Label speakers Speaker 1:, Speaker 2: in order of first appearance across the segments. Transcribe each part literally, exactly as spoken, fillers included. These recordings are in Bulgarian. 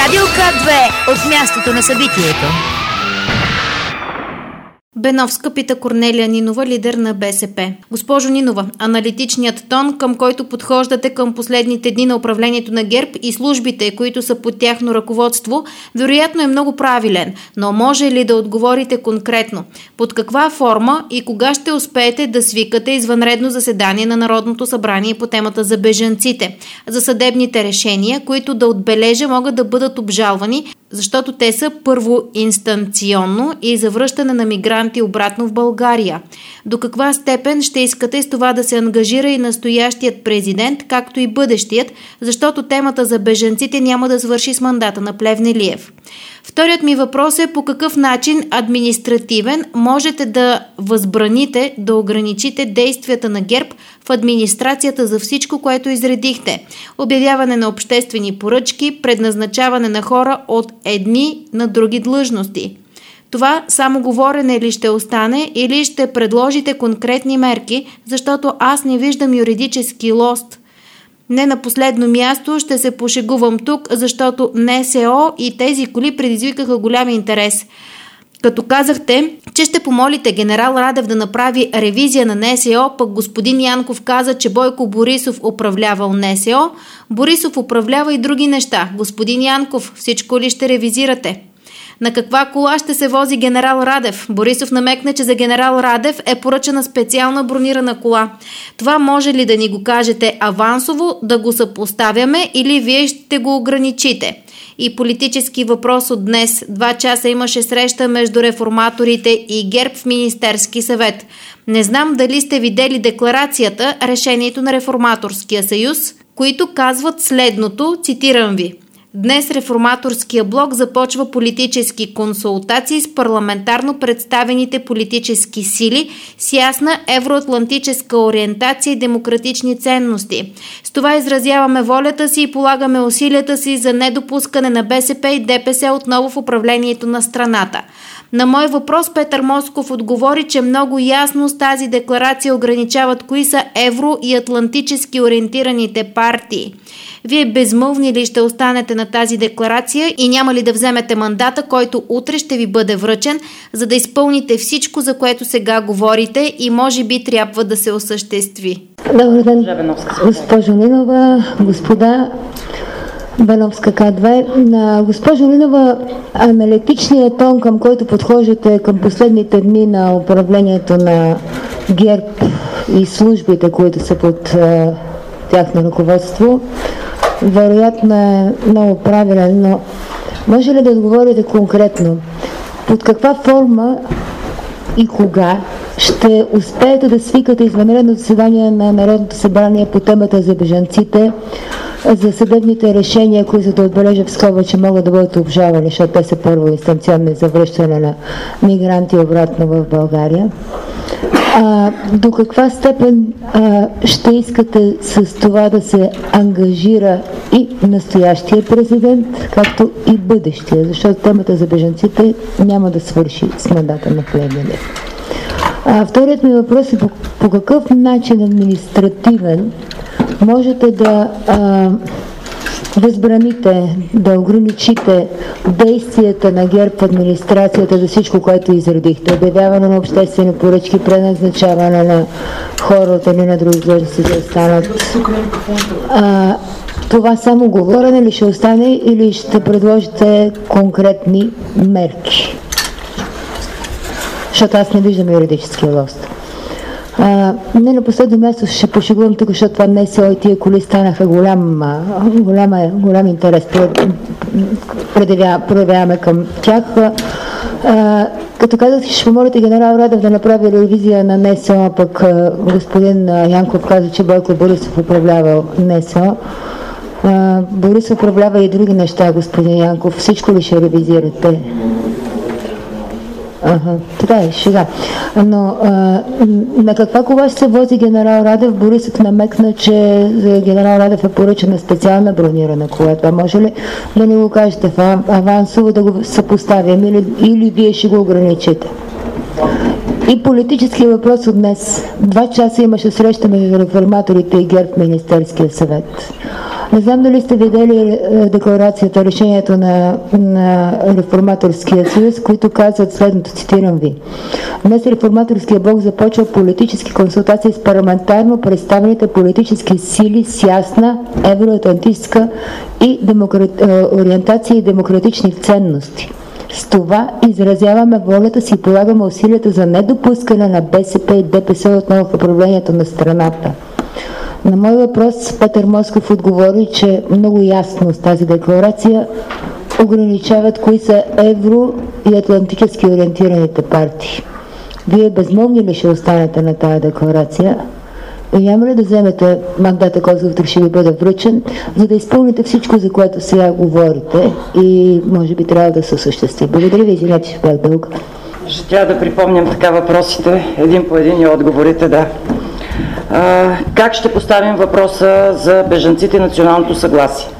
Speaker 1: Радио К две от мястото на събитието.
Speaker 2: Беновска пита Корнелия Нинова, лидер на БСП. Госпожо Нинова, аналитичният тон, към който подхождате към последните дни на управлението на ГЕРБ и службите, които са под тяхно ръководство, вероятно е много правилен, но може ли да отговорите конкретно? Под каква форма и кога ще успеете да свикате извънредно заседание на Народното събрание по темата за бежанците, за съдебните решения, които да отбележа могат да бъдат обжалвани, защото те са първоинстанционно и за връщане на мигранти обратно в България. До каква степен ще искате с това да се ангажира и настоящият президент, както и бъдещият, защото темата за бежанците няма да свърши с мандата на Плевнелиев? Вторият ми въпрос е по какъв начин административен можете да възбраните, да ограничите действията на ГЕРБ в администрацията за всичко, което изредихте. Обявяване на обществени поръчки, предназначаване на хора от едни на други длъжности. Това само говорене ли ще остане или ще предложите конкретни мерки, защото аз не виждам юридически лост. Не на последно място ще се пошегувам тук, защото НСО и тези коли предизвикаха голям интерес. Като казахте, че ще помолите генерал Радев да направи ревизия на НСО, пък господин Янков каза, че Бойко Борисов управлявал НСО, Борисов управлява и други неща. Господин Янков, всичко ли ще ревизирате? На каква кола ще се вози генерал Радев? Борисов намекна, че за генерал Радев е поръчана специална бронирана кола. Това може ли да ни го кажете авансово, да го съпоставяме или вие ще го ограничите? И политически въпрос от днес. Два часа имаше среща между реформаторите и ГЕРБ в Министерски съвет. Не знам дали сте видели декларацията, решението на Реформаторския съюз, които казват следното, цитирам ви. Днес Реформаторския блок започва политически консултации с парламентарно представените политически сили с ясна евроатлантическа ориентация и демократични ценности. С това изразяваме волята си и полагаме усилията си за недопускане на БСП и ДПС отново в управлението на страната. На мой въпрос Петър Москов отговори, че много ясно с тази декларация ограничават кои са евро- и атлантически ориентираните партии. Вие безмълвни ли ще останете на тази декларация и няма ли да вземете мандата, който утре ще ви бъде връчен, за да изпълните всичко, за което сега говорите и може би трябва да се осъществи?
Speaker 3: Добър ден, госпожо Нинова, господа. Беновска К две. На госпожо Нинова, аналитичният тон, към който подхождате към последните дни на управлението на ГЕРБ и службите, които са под е, тяхно ръководство, вероятно е много правилен, но може ли да отговорите конкретно под каква форма и кога ще успеете да свикате извънредно заседание на Народното събрание по темата за бежанците, за съдебните решения, които да отбележа в скоба, че могат да бъдат обжалвани, защото те са първоинстанционни за връщане на мигранти обратно в България. А, до каква степен а, ще искате с това да се ангажира и настоящия президент, както и бъдещия, защото темата за бежанците няма да свърши с мандата на Плевнелиев. А, вторият ми въпрос е по, по какъв начин административен можете да а, възбраните, да ограничите действията на ГЕРБ в администрацията за всичко, което изредихте. Обявяване на обществени поръчки, преназначаване на хора от едни на други длъжности да останат. А, това само говорене ли ще остане или ще предложите конкретни мерки? Защото аз не виждам юридическия лост. А, не на последно място ще пошегувам тук, защото това днес и тия коли станаха голям, голям, голям интерес. Проявяваме към тях. А, като казах, ще помолите генерал Радев да направи ревизия на НСО, пък а, господин Янков каза, че Бойко Борисов управлявал НСО. А, Борисов управлява и други неща, господин Янков. Всичко ли ще ревизирате? Ага, така е, шега. Но а, на каква кола ще се вози генерал Радев? Борисов намекна, че за генерал Радев е поръчана специална бронирана кола. Това може ли да ни го кажете в авансово да го съпоставим или, или вие ще го ограничите? И политически въпрос от днес. Два часа имаше среща между реформаторите и ГЕРБ в Министерския съвет. Не знам дали сте видели декларацията, решението на, на Реформаторския съюз, които казват следното, цитирам ви. Днес Реформаторския блок започва политически консултации с парламентарно представените политически сили с ясна евроатлантическа и демократ... ориентация и демократични ценности. С това изразяваме волята си и полагаме усилията за недопускане на БСП и ДПС отново в управлението на страната. На мой въпрос Петър Москов отговори, че много ясно с тази декларация ограничават кои са евро- и атлантически ориентираните партии. Вие безмълвни ли ще останете на тази декларация? И няма ли да вземете мандата, който утре ще ви бъде връчен, за да изпълните всичко, за което сега говорите и може би трябва да се осъществи? Благодаря ви, извинете, че бях дълга.
Speaker 4: Ще трябва да припомням така въпросите, един по един и отговорите, да. А, как ще поставим въпроса за бежанците и националното съгласие?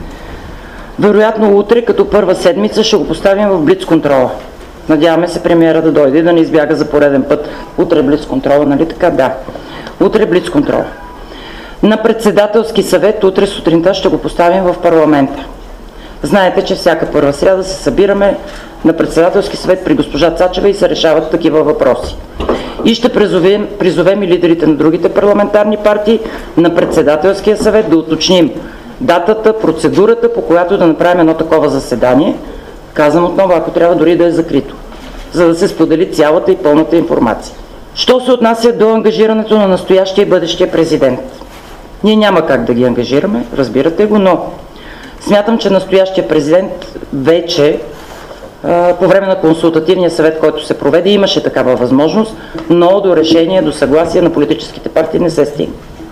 Speaker 4: Вероятно утре, като първа седмица, ще го поставим в блицконтрола. Надяваме се премиера да дойде и да не избяга за пореден път. Утре блицконтрола, нали така? Да. Утре блицконтрола. На председателски съвет утре сутринта ще го поставим в парламента. Знаете, че всяка първа сряда се събираме на председателски съвет при госпожа Цачева и се решават такива въпроси. И ще призовем, призовем и лидерите на другите парламентарни партии на председателския съвет да уточним датата, процедурата, по която да направим едно такова заседание. Казвам отново, ако трябва дори да е закрито, за да се сподели цялата и пълната информация. Що се отнася до ангажирането на настоящия и бъдещия президент? Ние няма как да ги ангажираме, разбирате го, но смятам, че настоящия президент вече по време на консултативния съвет, който се проведе, имаше такава възможност, но до решение, до съгласие на политическите партии не се стигна.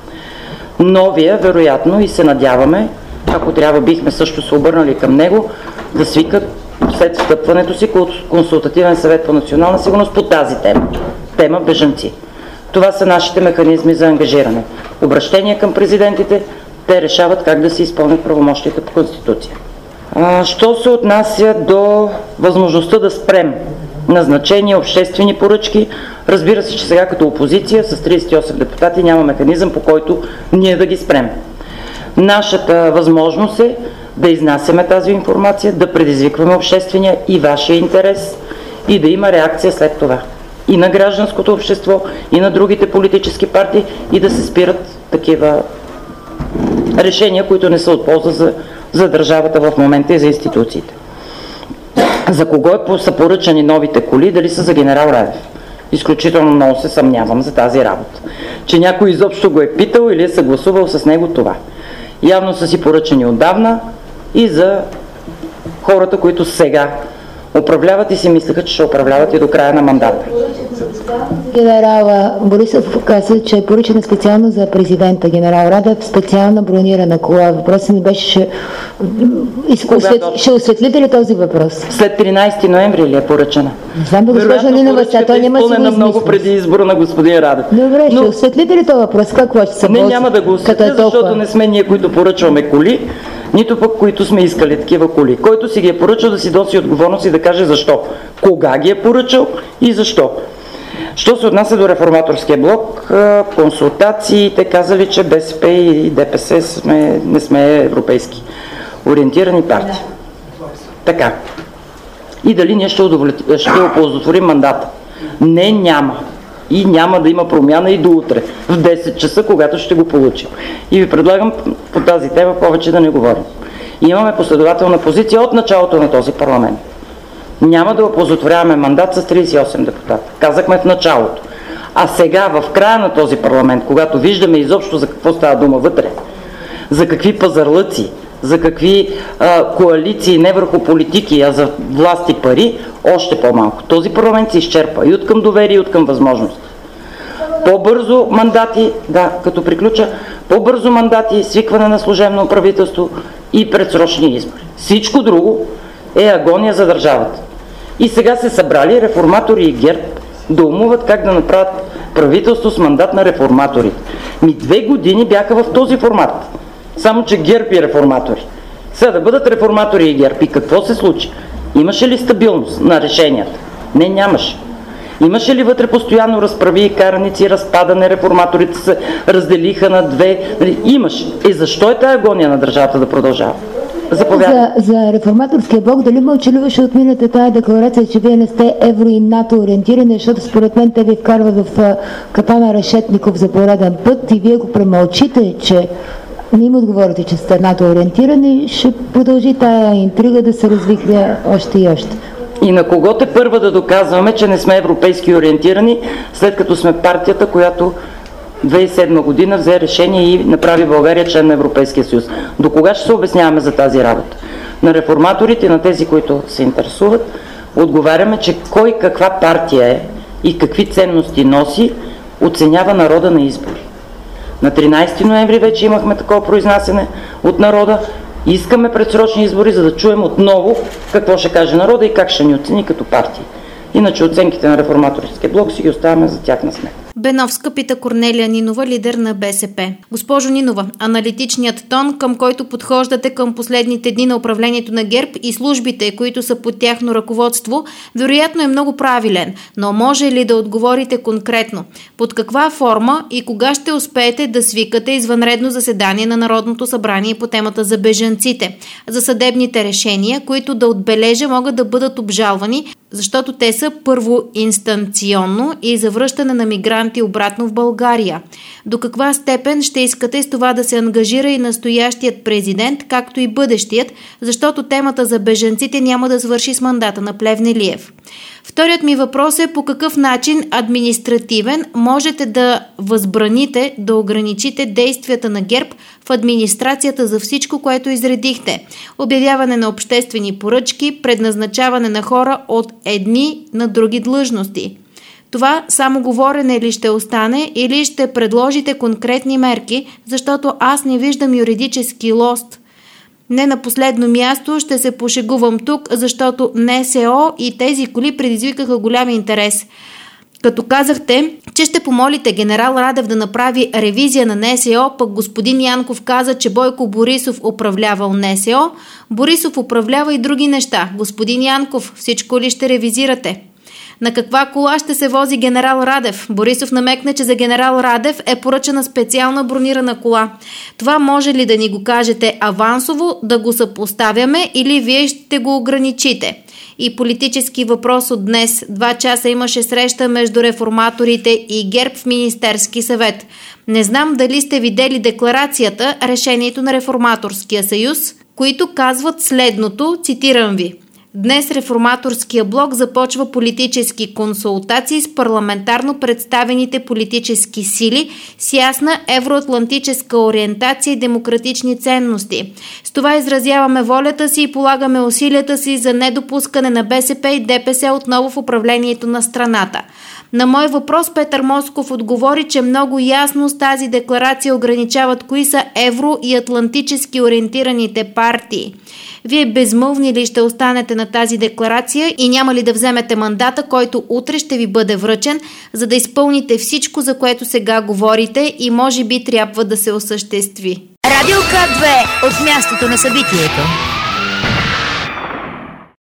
Speaker 4: Новия, вероятно, и се надяваме, ако трябва бихме също се обърнали към него, да свикат след встъпването си консултативен съвет по национална сигурност по тази тема. Тема бежанци. Това са нашите механизми за ангажиране. Обращения към президентите, те решават как да се изпълнят правомощията по Конституция. А, що се отнася до възможността да спрем назначения, обществени поръчки, разбира се, че сега като опозиция с тридесет и осем депутати няма механизъм, по който ние да ги спрем. Нашата възможност е да изнасяме тази информация, да предизвикваме обществения и вашия интерес и да има реакция след това. И на гражданското общество, и на другите политически партии, и да се спират такива решения, които не са от полза за, за държавата в момента и за институциите. За кого е са поръчани новите коли, дали са за генерал Радев? Изключително много се съмнявам за тази работа. Че някой изобщо го е питал или е съгласувал с него това. Явно са си поръчани отдавна и за хората, които сега управляват и си мислеха, че ще управляват и до края на мандата.
Speaker 3: Генерала Борисов каза, че е поръчена специално за президента генерал Радев, специална бронирана кола. Въпросът ми беше, ще, освет... ще осветлите ли този въпрос?
Speaker 4: След тринайсети ноември ли е поръчана?
Speaker 3: Не знам, госпожа Нинова, сега той няма си го
Speaker 4: много преди избора на господин Радев.
Speaker 3: Добре, Но... ще осветлите ли този въпрос? Какво ще се
Speaker 4: Не, няма да го осветля, е защото не сме ние, които поръчваме коли, нито пък които сме искали такива коли. Който си ги е поръчал, да си носи отговорност и да каже защо. Кога ги е поръчал и защо. Що се отнася до реформаторския блок, консултациите казали, че БСП и ДПС сме, не сме европейски ориентирани партии. Така. И дали ние ще, ще оползотворим мандата? Не, няма. И няма да има промяна и до утре, в десет часа, когато ще го получим. И ви предлагам по тази тема повече да не говорим. И имаме последователна позиция от началото на този парламент. Няма да оползотворяваме мандат с тридесет и осем депутата. Казахме в началото. А сега, в края на този парламент, когато виждаме изобщо за какво става дума вътре, за какви пазарлъци, за какви а, коалиции, не върху политики, а за власт и пари, още по-малко. Този парламент се изчерпа и от към доверие, и от към възможност. По-бързо мандати, да, като приключа, по-бързо мандати, свикване на служебно правителство и предсрочни избори. Всичко друго е агония за държавата. И сега се събрали реформатори и ГЕРБ да умуват как да направят правителство с мандат на реформаторите. Ми две години бяха в този формат. Само че ГЕРБ и реформатори. Сега да бъдат реформатори и ГЕРБ. И какво се случи? Имаше ли стабилност на решенията? Не, нямаше. Имаше ли вътре постоянно разправи и караници, разпадане, реформаторите се разделиха на две? Имаше. И защо е тая агония на държавата да продължава?
Speaker 3: За, за реформаторския блок, дали мълчаливо ще отминете тая декларация, че вие не сте евро и НАТО ориентирани, защото според мен те ви вкарват в капана Решетников за пореден път и вие го премълчите, че не им отговорите, че сте НАТО ориентирани, ще продължи тая интрига да се развихля още и още.
Speaker 4: И на кого те първа да доказваме, че не сме европейски ориентирани, след като сме партията, която две хиляди и седма година взе решение и направи България член на Европейския съюз. До кога ще се обясняваме за тази работа? На реформаторите и на тези, които се интересуват, отговаряме, че кой каква партия е и какви ценности носи, оценява народа на избори. На тринадесети ноември вече имахме такова произнасяне от народа. Искаме предсрочни избори, за да чуем отново какво ще каже народа и как ще ни оцени като партии. Иначе оценките на реформаторския блок си ги оставяме за тях на сметка.
Speaker 2: Беновска пита Корнелия Нинова, лидер на БСП. Госпожо Нинова, аналитичният тон, към който подхождате към последните дни на управлението на ГЕРБ и службите, които са под тяхно ръководство, вероятно е много правилен, но може ли да отговорите конкретно? Под каква форма и кога ще успеете да свикате извънредно заседание на Народното събрание по темата за бежанците, за съдебните решения, които да отбележа могат да бъдат обжалвани, защото те са първоинстанционно и за връщане на мигранти обратно в България. До каква степен ще искате с това да се ангажира и настоящият президент, както и бъдещият, защото темата за бежанците няма да свърши с мандата на Плевнелиев? Вторият ми въпрос е по какъв начин административен можете да възбраните, да ограничите действията на ГЕРБ в администрацията за всичко, което изредихте. Обявяване на обществени поръчки, предназначаване на хора от едни на други длъжности. Това само говорене ли ще остане или ще предложите конкретни мерки, защото аз не виждам юридически лост. Не на последно място ще се пошегувам тук, защото НСО и тези коли предизвикаха голям интерес. Като казахте, че ще помолите генерал Радев да направи ревизия на НСО, пък господин Янков каза, че Бойко Борисов управлявал НСО, Борисов управлява и други неща. Господин Янков, всичко ли ще ревизирате? На каква кола ще се вози генерал Радев? Борисов намекна, че за генерал Радев е поръчана специална бронирана кола. Това може ли да ни го кажете авансово, да го съпоставяме или вие ще го ограничите? И политически въпрос от днес. Два часа имаше среща между реформаторите и ГЕРБ в Министерски съвет. Не знам дали сте видели декларацията, решението на Реформаторския съюз, които казват следното, цитирам ви. Днес Реформаторския блок започва политически консултации с парламентарно представените политически сили с ясна евроатлантическа ориентация и демократични ценности. С това изразяваме волята си и полагаме усилията си за недопускане на БСП и ДПС отново в управлението на страната. На мой въпрос Петър Москов отговори, че много ясно с тази декларация ограничават кои са евро- и атлантически ориентираните партии. Вие безмълвни ли ще останете на тази декларация и няма ли да вземете мандата, който утре ще ви бъде връчен, за да изпълните всичко, за което сега говорите и може би трябва да се осъществи?
Speaker 1: Радио К две от мястото на събитието.